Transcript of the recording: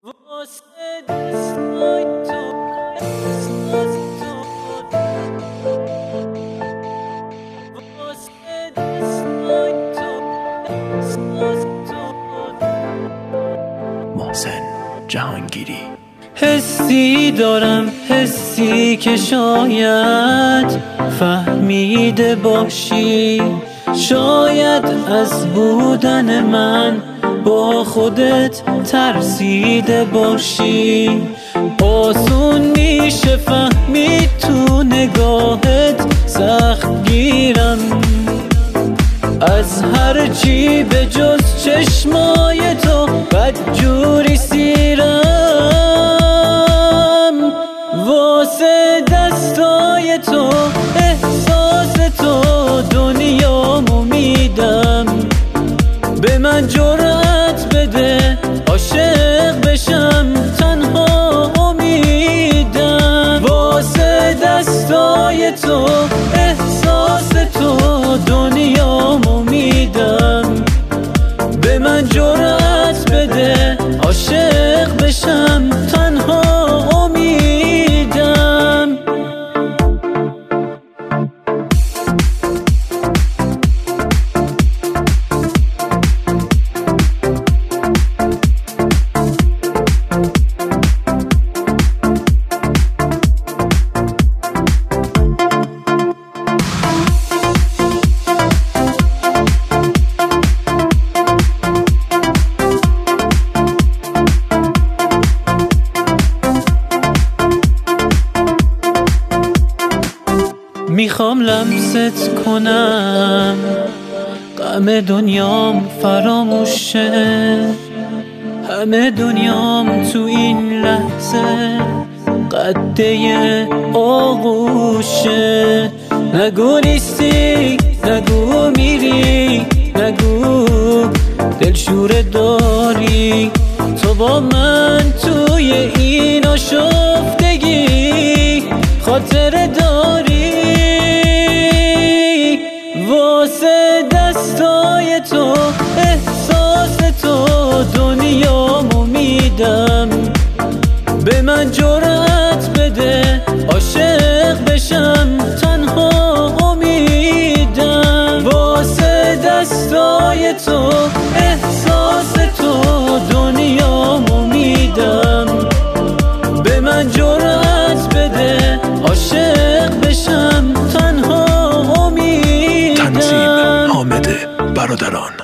واسه دستای تو احساس تو واسه دستای تو احساس تو محسن جهانگیری. حسی دارم، حسی که شاید فهمیده باشی، شاید از بودن من با خودت ترسیده باشی. آسون میشه فهمید تو نگاهت سخت گیرم، از هر چی به جز چشمای تو بدجوری سیرم. واسه دستای تو احساس تو دنیامو میدم، به من جرأت بده عاشق بشم تنها امیدم. واسه دستای تو احساس تو دنیامو میدم، به من جرأت بده عاشق بشم تنها امیدم. میخوام لمست کنم غم دنیام فراموشه، همه دنیام تو این لحظه قده آغوشه. نگو نیستی، نگو میری، نگو دلشوره داری، تو با من توی این آشفتگی خاطره داری. واسه دستای تو احساس تو دنیامو میدم، به من جرأت بده عاشق بشم تنها امیدم. واسه دستای تو احساس تو دنیامو میدم، به من جرأت بده عاشق بشم تنها امیدم. تنظیم حامد برادران.